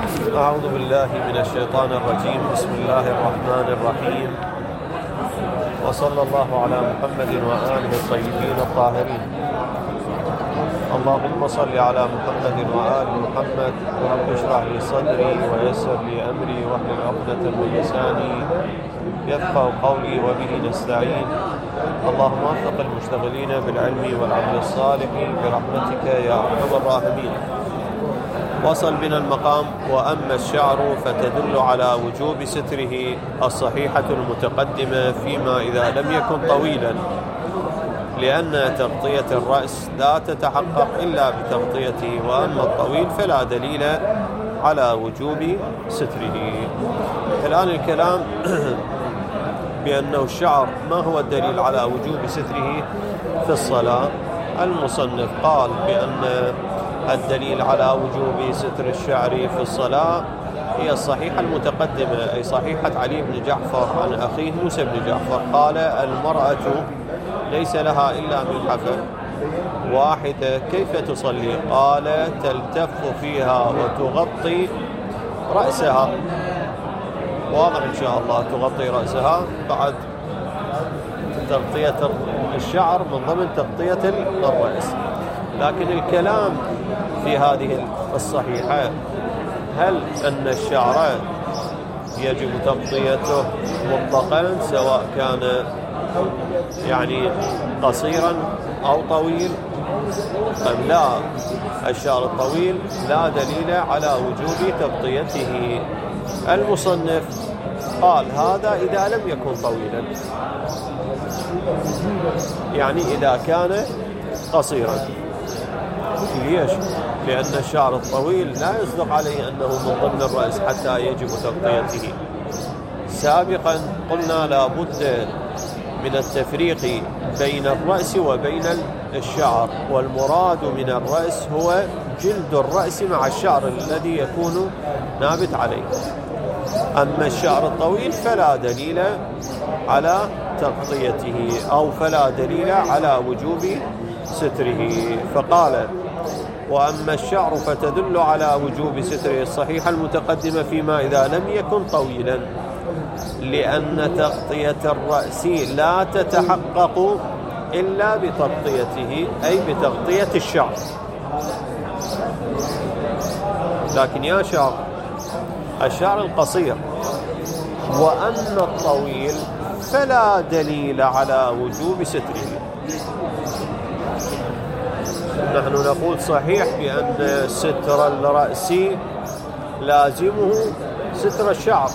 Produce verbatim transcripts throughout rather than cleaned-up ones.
أعوذ بالله من الشيطان الرجيم. بسم الله الرحمن الرحيم، وصلى الله على محمد وآله الطيبين الطاهرين. اللهم صل على محمد وآل محمد. رب اشرح لي صدري ويسر لي أمري واحلل عقدة من لساني يفقهوا قولي وبه نستعين. اللهم وفق المشتغلين بالعلم والعمل الصالح برحمتك يا أرحم الراحمين. وصل بنا المقام: وأما الشعر فتدل على وجوب ستره الصحيحة المتقدمة فيما إذا لم يكن طويلا، لأن تغطية الرأس لا تتحقق إلا بتغطيته، وأما الطويل فلا دليل على وجوب ستره. الآن الكلام بأنه الشعر ما هو الدليل على وجوب ستره في الصلاة. المصنف قال بأن الدليل على وجوب ستر الشعر في الصلاة هي الصحيحة المتقدمة، أي صحيحة علي بن جعفر عن أخيه موسى بن جعفر. قال: المرأة ليس لها إلا ملحفة واحدة، كيف تصلي؟ قال: تلتف فيها وتغطي رأسها. واضح إن شاء الله، تغطي رأسها بعد تغطية الشعر من ضمن تغطية الرأس. لكن الكلام في هذه الصحيحة: هل أن الشعر يجب تغطيته مطلقا سواء كان يعني قصيرا أو طويل أم لا؟ الشعر الطويل لا دليل على وجوب تغطيته. المصنف قال: هذا إذا لم يكن طويلا، يعني إذا كان قصيرا. ليش؟ لأن الشعر الطويل لا يصدق عليه أنه من ضمن الرأس حتى يجب تغطيته. سابقا قلنا لا بد من التفريق بين الرأس وبين الشعر، والمراد من الرأس هو جلد الرأس مع الشعر الذي يكون نابت عليه. أما الشعر الطويل فلا دليل على تغطيته، أو فلا دليل على وجوب ستره. فقال: وأما الشعر فتدل على وجوب ستره الصحيحة المتقدمة فيما إذا لم يكن طويلا، لأن تغطية الرأس لا تتحقق إلا بتغطيته، أي بتغطية الشعر. لكن يا شعر الشعر القصير وأما الطويل فلا دليل على وجوب ستره. نحن نقول صحيح بأن ستر الرأس لازمه ستر الشعر،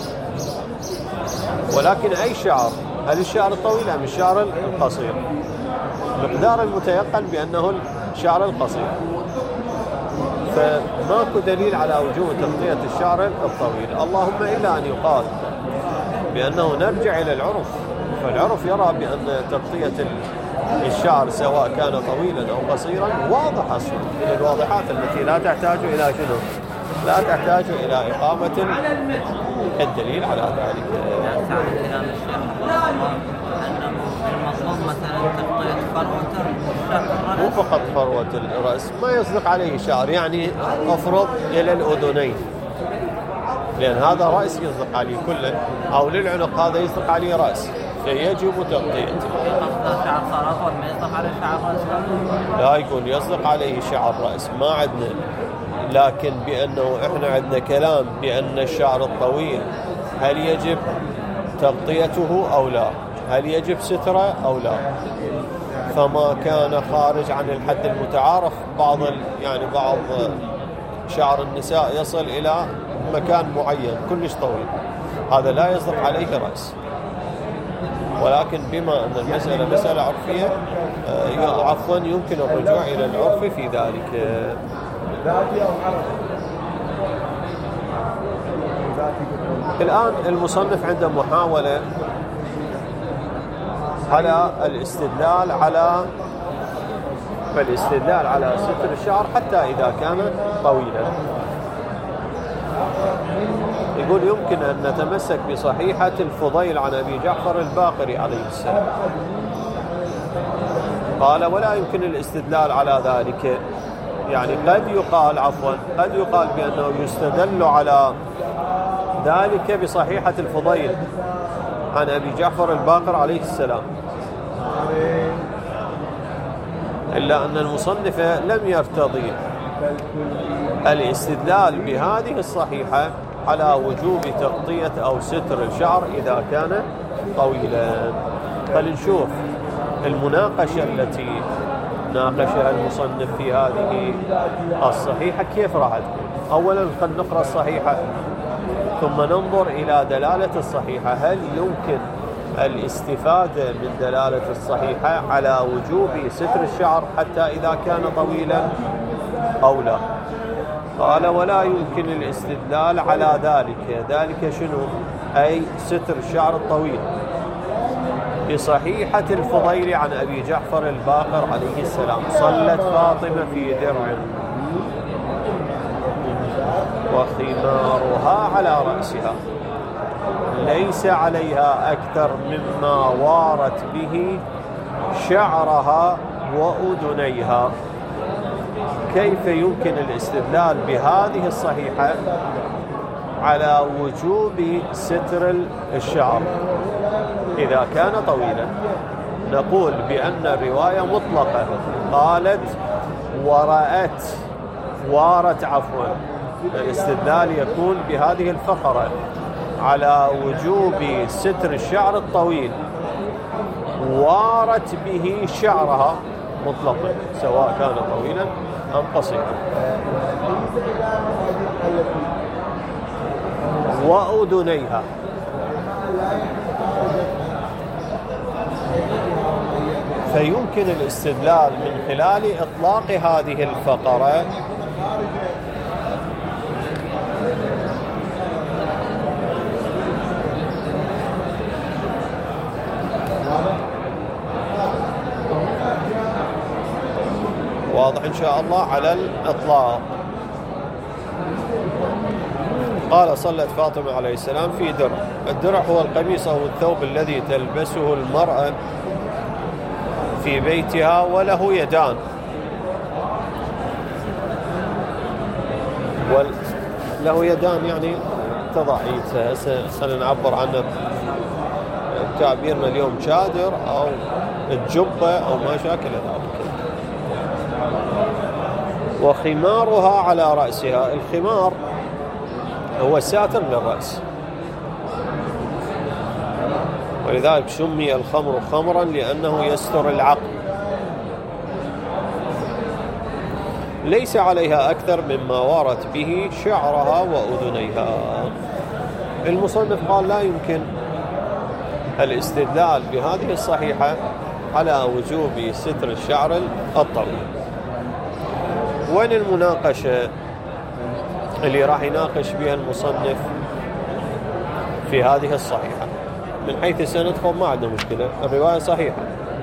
ولكن أي شعر؟ هل الشعر الطويل أم الشعر القصير؟ مقدار المتيقن بأنه الشعر القصير، فماكو دليل على وجوب تغطية الشعر الطويل، اللهم إلا أن يقال بأنه نرجع إلى العرف. فالعرف يرى بأن تغطية الشعر سواء كان طويلا أو قصيرا واضح أصلا، من الواضحات التي لا تحتاج إلى شنو؟ لا تحتاج إلى إقامة الدليل على ذلك. مو فقط فروة الرأس، ما يصدق عليه شعر، يعني أفرض إلى الأذنين، لأن هذا رأس يصدق عليه كله، أو للعنق هذا يصدق عليه رأس، فيجب تغطيته. لا يقول يصدق عليه شعر رأس، ما عندنا. لكن بأنه إحنا عندنا كلام بأن الشعر الطويل هل يجب تغطيته أو لا، هل يجب ستره أو لا. فما كان خارج عن الحد المتعارف، بعض يعني بعض شعر النساء يصل إلى مكان معين كلش طويل، هذا لا يصدق عليه رأس. ولكن بما أن المسألة مسألة عرفية، عفوا يمكن الرجوع إلى العرف في ذلك. الآن المصنف عنده محاولة على الاستدلال على فالاستدلال على ستر الشعر حتى إذا كان طويلا. يقول: يمكن أن نتمسك بصحيحة الفضيل عن أبي جعفر الباقري عليه السلام. قال: ولا يمكن الاستدلال على ذلك، يعني قد يقال عفوا قد يقال بأنه يستدل على ذلك بصحيحة الفضيل عن أبي جعفر الباقر عليه السلام، إلا أن المصنف لم يرتضي الاستدلال بهذه الصحيحة على وجوب تغطية أو ستر الشعر إذا كان طويلا. فلنشوف المناقشة التي ناقشها المصنف في هذه الصحيحة كيف راح تكون. أولا خلينا نقرأ الصحيحة ثم ننظر إلى دلالة الصحيحة، هل يمكن الاستفادة من دلالة الصحيحة على وجوب ستر الشعر حتى إذا كان طويلا أو لا؟ قال ولا يمكن الاستدلال على ذلك. ذلك شنو؟ أي ستر الشعر الطويل بصحيحة الفضيل عن أبي جعفر الباقر عليه السلام: صلت فاطمة في درع وخمارها على رأسها ليس عليها أكثر مما وارت به شعرها وأذنيها. كيف يمكن الاستدلال بهذه الصحيحة على وجوب ستر الشعر إذا كان طويلا؟ نقول بأن الرواية مطلقة، قالت ورأت وارت عفوا. الاستدلال يكون بهذه الفقرة على وجوب ستر الشعر الطويل وارت به شعرها مطلقا سواء كان طويلا أم قصيرا. وأذنيها فيمكن الاستدلال من خلال إطلاق هذه الفقرة واضح إن شاء الله على الإطلاق. قال صلت فاطمة عليه السلام في درع. الدرع هو القميص أو الثوب الذي تلبسه المرأة في بيتها وله يدان، وله يدان يعني تضع ايدها. سنعبر عنه تعبيرنا اليوم شادر أو الجبة أو ما شاكل ذلك. وخمارها على رأسها. الخمار هو ساتر للرأس، ولذلك سمي الخمر خمرا لأنه يستر العقل. ليس عليها أكثر مما وارت به شعرها وأذنيها. المصنف قال لا يمكن الاستدلال بهذه الصحيحة على وجوب ستر الشعر الطويل. وين المناقشة اللي راح يناقش بها المصنف في هذه الصحيحة؟ من حيث سندكم ما عندنا مشكلة، الرواية صحيحة.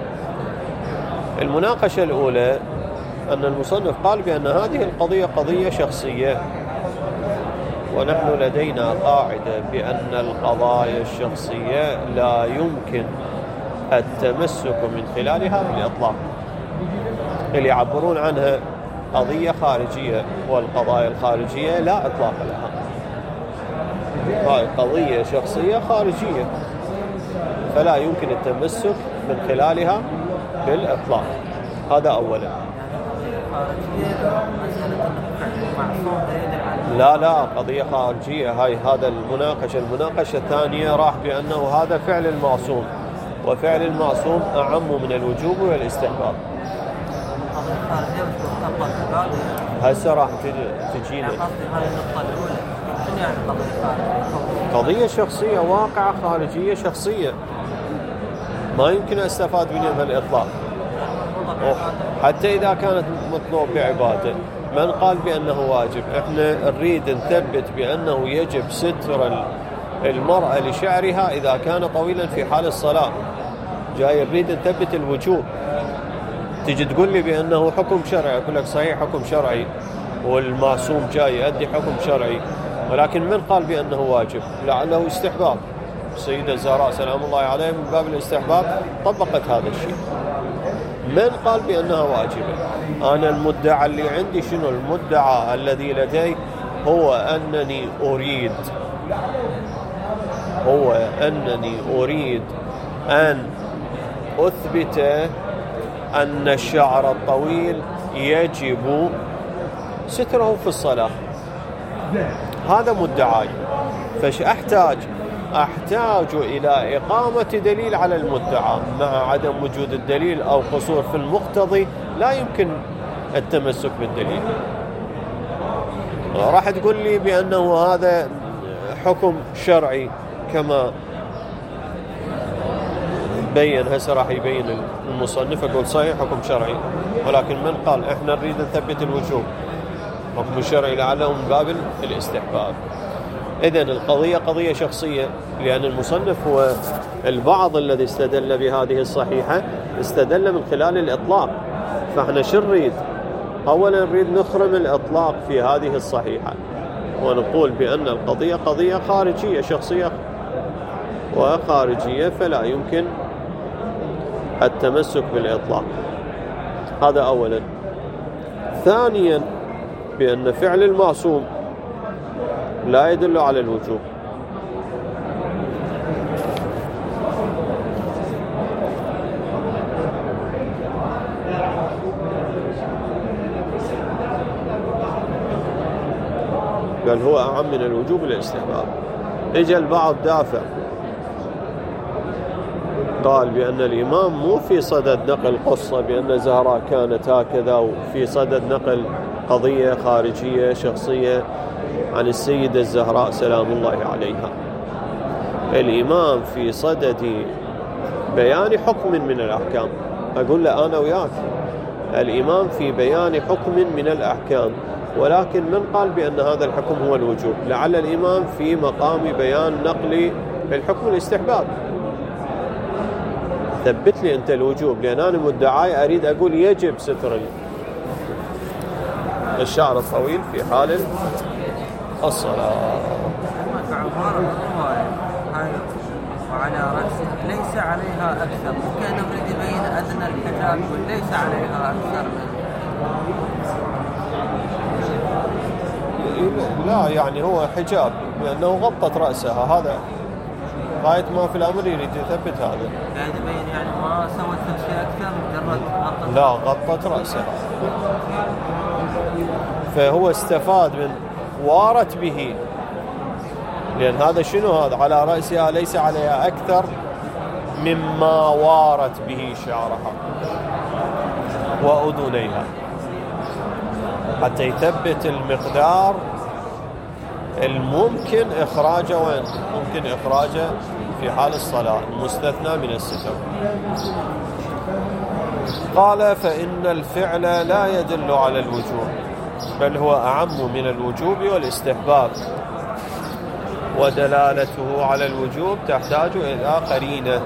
المناقشة الأولى أن المصنف قال بأن هذه القضية قضية شخصية، ونحن لدينا قاعدة بأن القضايا الشخصية لا يمكن التمسك من خلالها بالإطلاق. اللي يعبرون عنها قضية خارجية، والقضايا الخارجية لا إطلاق لها. هاي قضية شخصية خارجية فلا يمكن التمسك من خلالها بالإطلاق. هذا أولا. لا لا قضية خارجية هاي. هذا المناقشة. المناقشة الثانية راح بأنه هذا فعل المعصوم، وفعل المعصوم أعم من الوجوب والإستحباب. هسه راح تجينا قضية شخصية، واقعة خارجية شخصية ما يمكن استفاد منها بالإطلاق. حتى إذا كانت مطلوب بعبادة، من قال بأنه واجب؟ احنا نريد نثبت بأنه يجب ستر المرأة لشعرها إذا كان طويلا في حال الصلاة. جاي نريد نثبت الوجوب، تجي تقول لي بأنه حكم شرعي، أقول لك صحيح حكم شرعي والمعصوم جاي يؤدي حكم شرعي، ولكن من قال بأنه واجب؟ لعله استحباب. السيدة الزهراء سلام الله عليها من باب الاستحباب طبقت هذا الشيء. من قال بأنها واجبة؟ أنا المدعى اللي عندي شنو؟ المدعى الذي لدي هو أنني أريد هو أنني أريد أن أثبت أن الشعر الطويل يجب ستره في الصلاة. هذا مدعاي. فش أحتاج؟ أحتاج إلى إقامة دليل على المدعى. مع عدم وجود الدليل أو قصور في المقتضي لا يمكن التمسك بالدليل. راح تقول لي بأنه هذا حكم شرعي كما بين هسه راح يبين المصنف. أقول صحيح حكم شرعي، ولكن من قال إحنا نريد نثبت الوجوب؟ حكم شرعي لعله من باب الاستحباب. إذن القضية قضية شخصية، لأن المصنف هو البعض الذي استدل بهذه الصحيحة استدل من خلال الإطلاق. فإحنا شو نريد؟ أولا نريد نخرم الإطلاق في هذه الصحيحة ونقول بأن القضية قضية خارجية شخصية وخارجية، فلا يمكن التمسك بالإطلاق. هذا أولا. ثانيا بأن فعل المعصوم لا يدل على الوجوب. قال هو أعم من الوجوب الاستحباب. إجا البعض دافع قال بأن الإمام مو في صدد نقل قصة بأن زهراء كانت هكذا، وفي صدد نقل قضية خارجية شخصية عن السيدة الزهراء سلام الله عليها. الإمام في صدد بيان حكم من الأحكام. أقول له أنا وياك الإمام في بيان حكم من الأحكام، ولكن من قال بأن هذا الحكم هو الوجوب؟ لعل الإمام في مقام بيان نقل الحكم الاستحباب. ثبت لي أنت الوجوب، لأن أنا مدعاي أريد أقول يجب ستر الشعر الطويل في حال الصلاة. وعلى رأسه ليس عليها أكثر. ممكن نريد يبين أدنى الحجاب وليس عليها أكثر من لا، يعني هو حجاب لأنه غطت رأسها. هذا غاية ما في الأمر يريد يثبت هذا. يعني يبين يعني ما سوت شيء أكثر مجرد غطت. لا، غطت رأسها. فهو استفاد من وارت به، لأن هذا شنو؟ هذا على رأسها ليس عليها أكثر مما وارت به شعرها وأذنيها، حتى يثبت المقدار الممكن إخراجه. وين ممكن إخراجه؟ في حال الصلاة، المستثنى من الستر. قال فإن الفعل لا يدل على الوجوب، بل هو أعم من الوجوب والاستحباب، ودلالته على الوجوب تحتاج إلى قرينة.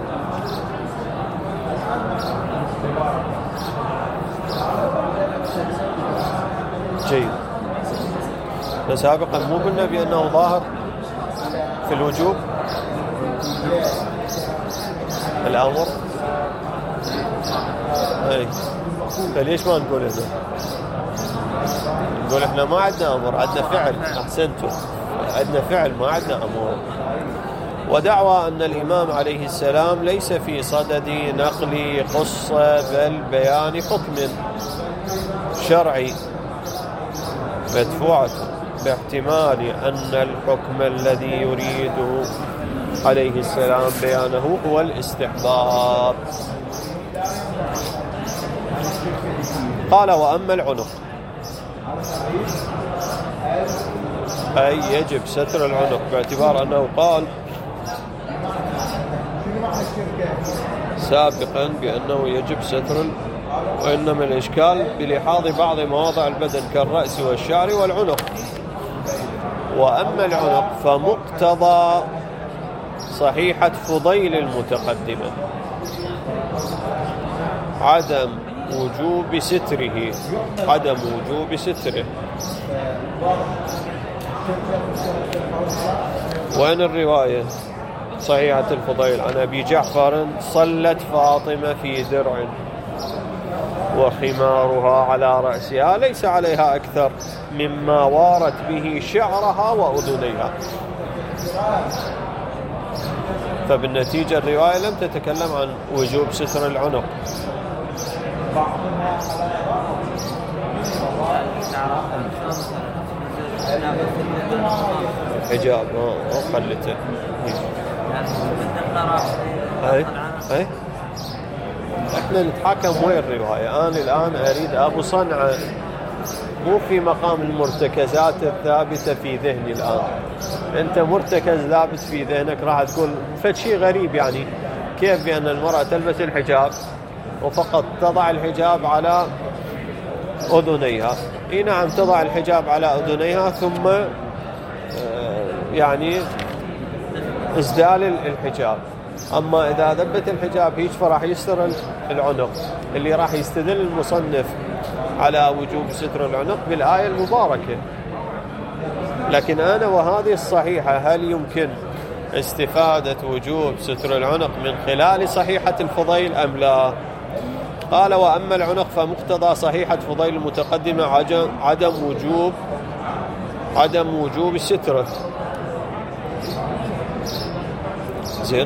جيد. سابقا مو قلنا بأنه ظاهر في الوجوب الأمر؟ اي، فليش ما نقول هذا؟ نقول احنا ما عندنا أمر، عندنا فعل. أحسنتم، عندنا فعل ما عندنا أمر. ودعوى أن الإمام عليه السلام ليس في صدد نقل قصة بل بيان حكم شرعي مدفوعة باحتمال أن الحكم الذي يريده عليه السلام بيانه هو الاستحباب. قال وأما العنق أي يجب ستر العنق، باعتبار أنه قال سابقا بأنه يجب ستر، وإنما الإشكال بلحاظ بعض مواضع البدن كالرأس والشعر والعنق. وأما العنق فمقتضى صحيحة فضيل المتقدمة عدم وجوب ستره عدم وجوب ستره. وين الرواية صحيحة الفضيل عن أبي جعفر؟ صلت فاطمة في درع وخمارها على رأسها ليس عليها أكثر مما وارت به شعرها وأذنيها. فبالنتيجة الرواية لم تتكلم عن وجوب ستر العنق. حجاب ما خلته اي اي احنا نتحكم وين الرواية. انا الان اريد ابو صنعة مو في مقام المرتكزات الثابتة في ذهني. الان انت مرتكز ثابت في ذهنك راح تقول فشي غريب، يعني كيف بان المرأة تلبس الحجاب وفقط تضع الحجاب على اذنيها؟ اي نعم تضع الحجاب على اذنيها ثم يعني ازدال الحجاب. اما اذا ذبت الحجاب هيك فراح يستر العنق، اللي راح يستدل المصنف على وجوب ستر العنق بالآية المباركة. لكن انا وهذه الصحيحة هل يمكن استفادة وجوب ستر العنق من خلال صحيحة الفضيل ام لا؟ قال واما العنق فمقتضى صحيحة فضيل المتقدمة عدم وجوب عدم وجوب ستره. زين،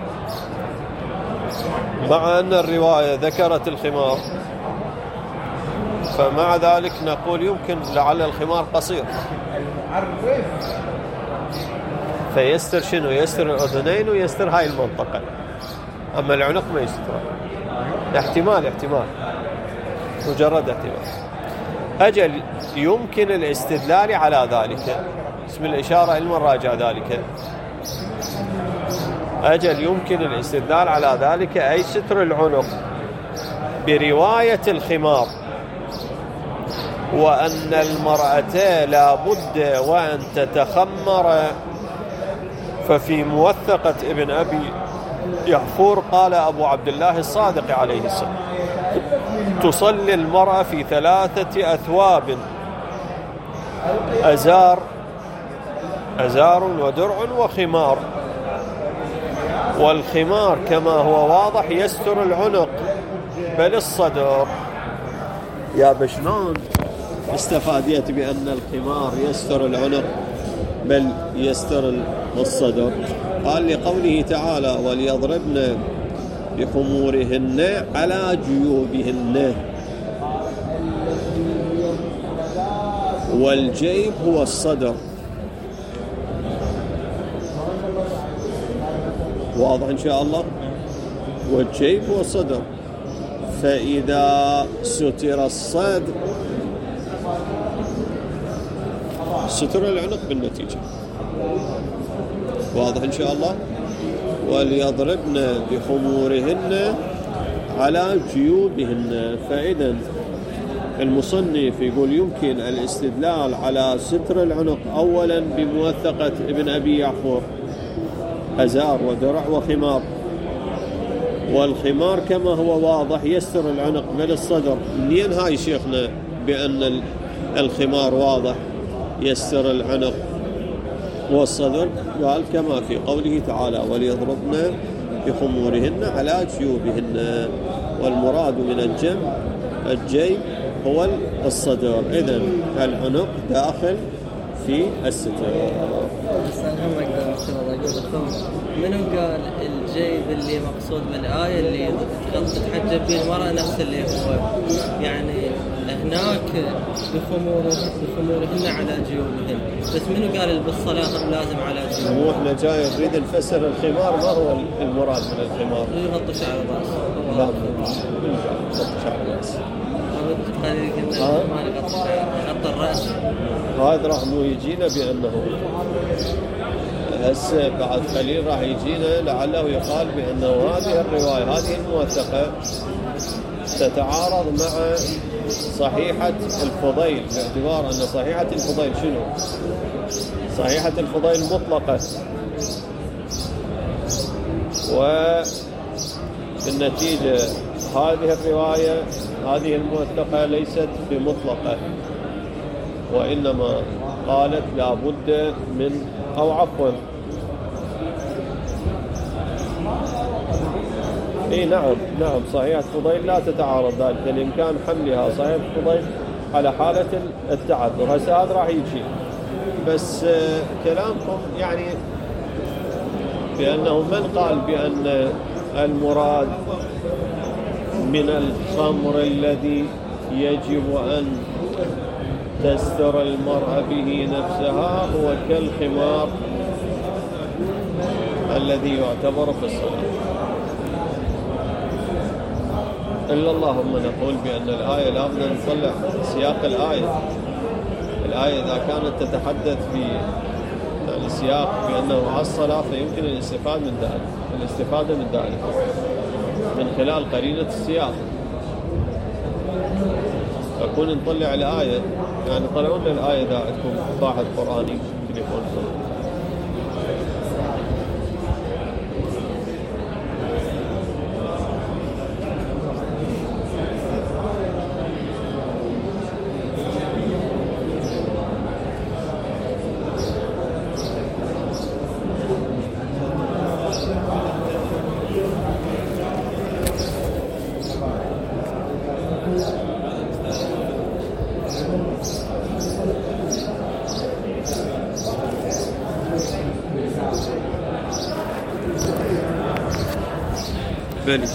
مع أن الرواية ذكرت الخمار فمع ذلك نقول يمكن لعل الخمار قصير فيستر شنو؟ يستر الأذنين ويستر هاي المنطقة، أما العنق ما يستر. احتمال احتمال مجرد احتمال. أجل يمكن الاستدلال على ذلك، اسم الإشارة المراجع ذلك. أجل يمكن الاستدلال على ذلك أي ستر العنق برواية الخمار، وأن المرأة لا بد وأن تتخمر. ففي موثقة ابن أبي يحفور قال أبو عبد الله الصادق عليه السلام تصلي المرأة في ثلاثة أثواب أزار أزار ودرع وخمار، والخمار كما هو واضح يستر العنق بل الصدر. يا بشلون استفاديت بأن الخمار يستر العنق بل يستر الصدر؟ قال لقوله تعالى وليضربن بخمورهن على جيوبهن، والجيب هو الصدر. واضح إن شاء الله؟ والجيب هو الصدر. فإذا ستر الصدر ستر العنق بالنتيجة. واضح إن شاء الله؟ وليضربن بخمورهن على جيوبهن. فإذا المصنف يقول يمكن الاستدلال على ستر العنق أولا بموثقة ابن أبي يعفور أزار ودرع وخمار، والخمار كما هو واضح يستر العنق بل الصدر. منين هاي شيخنا بأن الخمار واضح يستر العنق والصدر؟ قال كما في قوله تعالى وليضربن بخمورهن على جيوبهن، والمراد من الجمع الجيب هو الصدر. إذن العنق داخل في الستر. منو قال الجيب اللي مقصود بالآية اللي تتحجب به المرأة نفس اللي هو يعني هناك بخمورهن على جيوبهن، بس منو قال بالصلاة لازم على جيوبهن؟ مو احنا جاي نريد نفسر الخمار، ما هو المراد من الخمار؟ يغطي شعر الراس. لا يغطي شعر الراس. قال كنا ما يغطي يغطي الراس. هذا راح مو يجينا بأنه هسه بعد قليل راح يجينا لعله يقال بأنه هذه الرواية هذه الموثقة تتعارض مع صحيحة الفضيل، باعتبار أن صحيحة الفضيل شنو؟ صحيحة الفضيل مطلقة، وبالنتيجة هذه الرواية هذه الموثقة ليست بمطلقة، وإنما قالت لا بد من أو عفوا اي نعم نعم صحيحة فضيل لا تتعارض ذلك، الإمكان حملها صحيحة فضيل على حالة التعذر. هسه هذا راح يجي، بس كلامكم يعني بأنه من قال بأن المراد من الخمر الذي يجب أن تستر المرأة به نفسها هو كالخمار الذي يعتبر في الصلاة، إلا اللهم نقول بأن الآية لا بد أن نطلع سياق الآية. الآية إذا كانت تتحدث في يعني سياق بأنه على الصلاة فيمكن الاستفادة من ذلك الاستفادة من ذلك من خلال قرينة السياق. أكون نطلع الآية، يعني طلعوا لنا الآية إذا عندكم باحث قرآني تليفونكم. بلي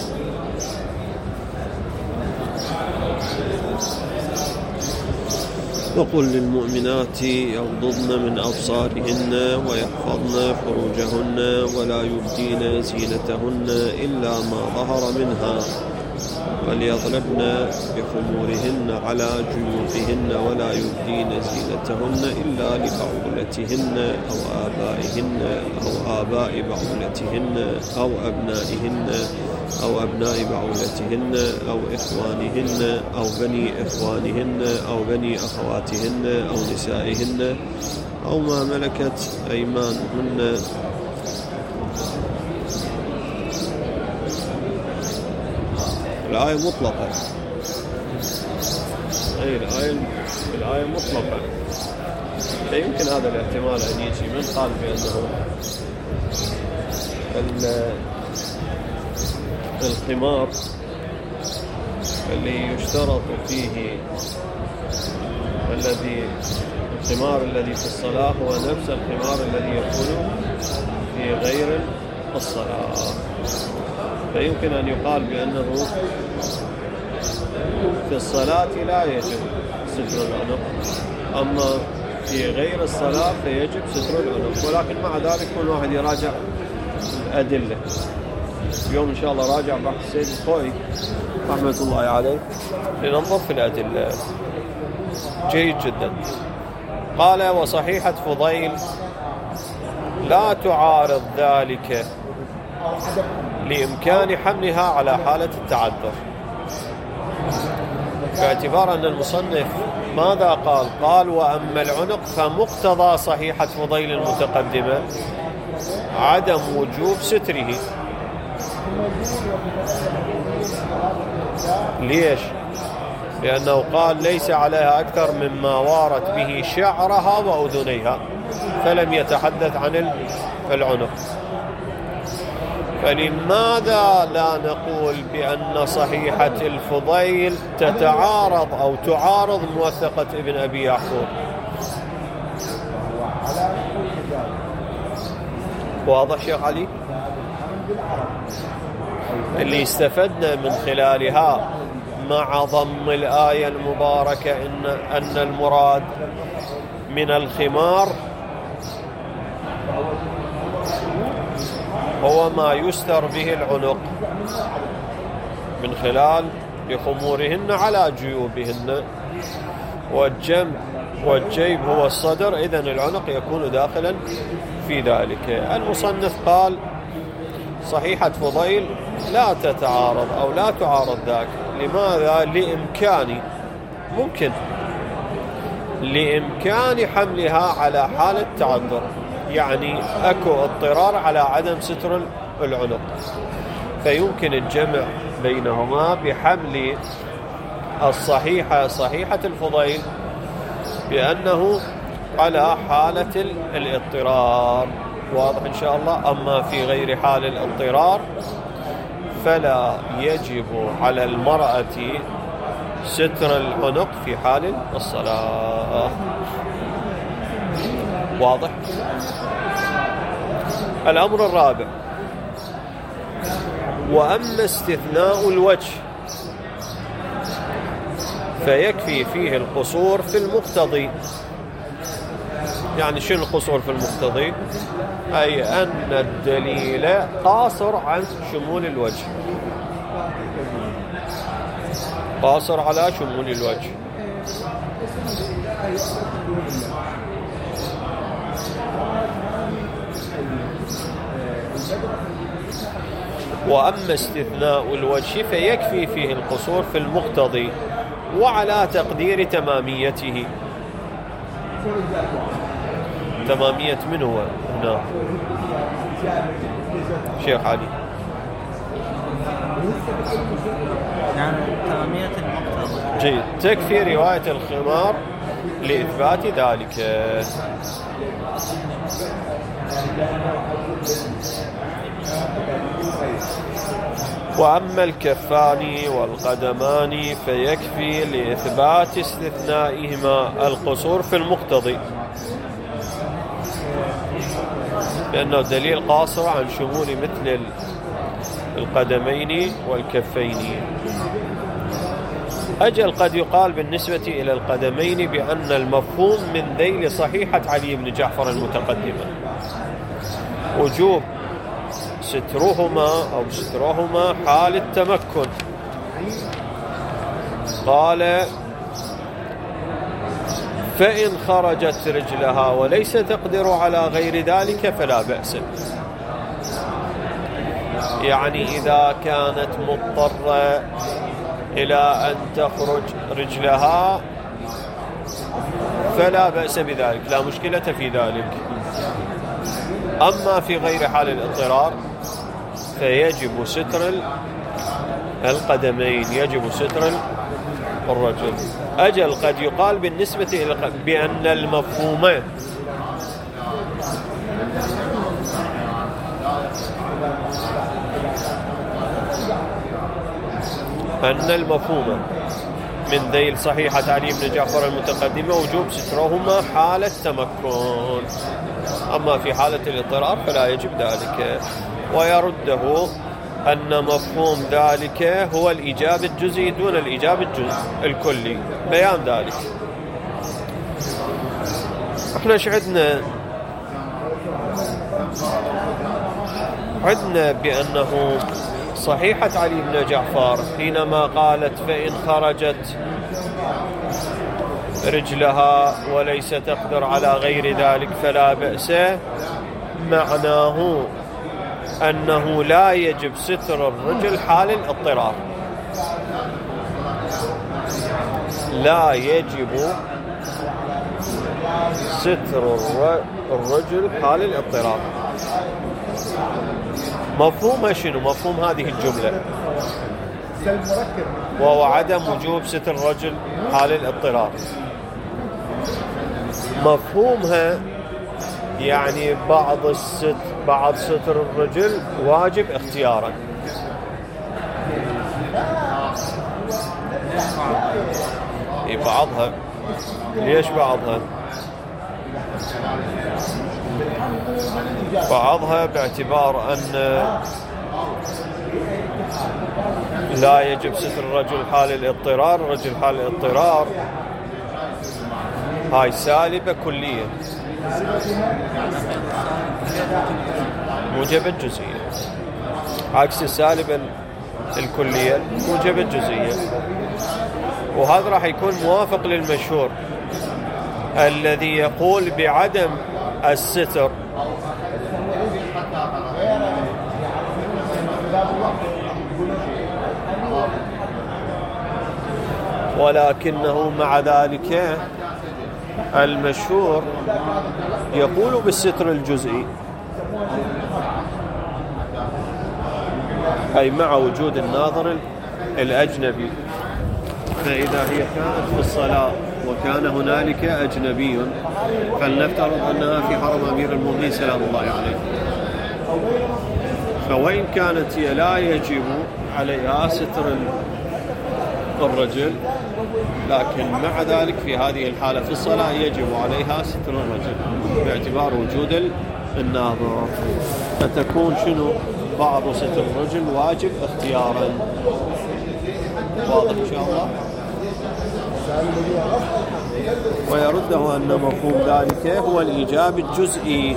وقل للمؤمنات يغضضن من أبصارهن ويحفظن فروجهن ولا يبدين زينتهن إلا ما ظهر منها وليضربن بخمورهن على جيوبهن ولا يبدين زينتهن إلا لبعولتهن أو آبائهن أو آباء بعولتهن أو أبنائهن أو أبناء بعولتهن أو إخوانهن أو بني إخوانهن أو بني أخواتهن أو نسائهن أو ما ملكت أيمانهن الآية مطلقة. أي الآية الآية مطلقة. يمكن هذا الاحتمال أن يجي من قال بأنه الخمار اللي يشترط فيه الذي الخمار الذي في الصلاة هو نفس الخمار الذي يكون في غير الصلاة، فيمكن أن يقال بأنه في الصلاة لا يجب ستر العنق، أما في غير الصلاة فيجب ستر العنق. ولكن مع ذلك كل واحد يراجع الأدلة. اليوم إن شاء الله راجع بحث السيد الخوئي رحمة الله عليه لننظر في الأدلة. جيد جدا. قال وصحيحة فضيل لا تعارض ذلك لإمكان حملها على حالة التعذر، باعتبار أن المصنف ماذا قال؟ قال وأما العنق فمقتضى صحيحة فضيل المتقدمة عدم وجوب ستره. ليش؟ لأنه قال ليس عليها أكثر مما وارت به شعرها وأذنيها، فلم يتحدث عن العنق. فلماذا لا نقول بأن صحيحة الفضيل تتعارض أو تعارض موثقة ابن أبي يعقوب؟ واضح شيخ علي؟ اللي استفدنا من خلالها مع ضم الآية المباركة إن أن المراد من الخمار هو ما يستر به العنق من خلال بخمورهن على جيوبهن، والجنب والجيب هو الصدر، إذن العنق يكون داخلا في ذلك. المصنف قال صحيحة فضيل لا تتعارض أو لا تعارض ذاك. لماذا؟ لإمكان ممكن لإمكان حملها على حالة تعذر، يعني أكو اضطرار على عدم ستر العنق، فيمكن الجمع بينهما بحمل الصحيحة صحيحة الفضيل بأنه على حالة الاضطرار. واضح إن شاء الله. أما في غير حال الاضطرار فلا يجب على المرأة ستر العنق في حال الصلاة. واضح؟ الأمر الرابع: وأما استثناء الوجه فيكفي فيه القصور في المقتضي. يعني شنو القصور في المقتضي؟ أي أن الدليل قاصر عن شمول الوجه، قاصر على شمول الوجه. وأما استثناء الوجه فيكفي فيه القصور في المقتضي وعلى تقدير تماميته. تمامية من هو هنا؟ شيخ علي. نعم، تمامية المقتضى. جيد. تكفي رواية الخمار لإثبات ذلك. وأما الكفان والقدمان فيكفي لإثبات استثنائهما القصور في المقتضي، لأنه دليل قاصر عن شمول مثل القدمين والكفين. أجل قد يقال بالنسبة إلى القدمين بأن المفهوم من ذيل صحيحة علي بن جعفر المتقدمة وجوب سترهما أو سترهما حال التمكن. قال: فإن خرجت رجلها وليس تقدر على غير ذلك فلا بأس. يعني إذا كانت مضطرة إلى أن تخرج رجلها فلا بأس بذلك، لا مشكلة في ذلك. أما في غير حال الاضطرار فيجب ستر القدمين، يجب ستر الرجل. أجل قد يقال بالنسبة إلى بأن المفهومين أن المفهوم من ذيل صحيحة علي بن جعفر المتقدمة وجوب سترهما حال التمكن، أما في حالة الاضطرار فلا يجب ذلك. ويرده أن مفهوم ذلك هو الإيجاب الجزئي دون الإيجاب الكلي، بيان ذلك. احنا ايش عندنا؟ عندنا بأنه صحيحة علي بن جعفر حينما قالت: فإن خرجت رجلها وليس تقدر على غير ذلك فلا بأس، معناه أنه لا يجب ستر الرجل حال الاضطرار، لا يجب ستر الرجل حال الاضطرار. مفهوم شنو؟ مفهوم هذه الجملة وهو عدم وجوب ستر الرجل حال الاضطرار. مفهومها يعني بعض الستر بعض ستر الرجل واجب اختيارا. اي بعضها. ليش بعضها؟ بعضها باعتبار أن لا يجب ستر الرجل حال الاضطرار. رجل حال الاضطرار هاي سالبة كلية، موجبة جزئية، عكس السالبة الكلية موجبة جزئية. وهذا راح يكون موافق للمشهور الذي يقول بعدم الستر ولكنه مع ذلك المشهور يقول بالستر الجزئي، أي مع وجود الناظر الأجنبي. فإذا هي كانت في الصلاة وكان هنالك أجنبي فلنفترض أنها في حرم أمير المؤمنين سلام الله عليه، فوإن كانت هي لا يجب عليها ستر الرجل، لكن مع ذلك في هذه الحالة في الصلاة يجب عليها ستر الرجل باعتبار وجود الناظر، فتكون شنو بعض ستر الرجل واجب اختيارا. واضح إن شاء الله. ويرده أن مفهوم ذلك هو الإيجاب الجزئي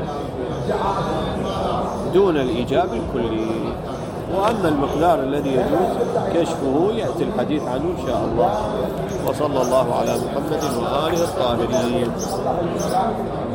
دون الإيجاب الكلي، وأن المقدار الذي يجوز كشفه يأتي الحديث عنه إن شاء الله. وصلى الله على محمد وآله الطاهرين.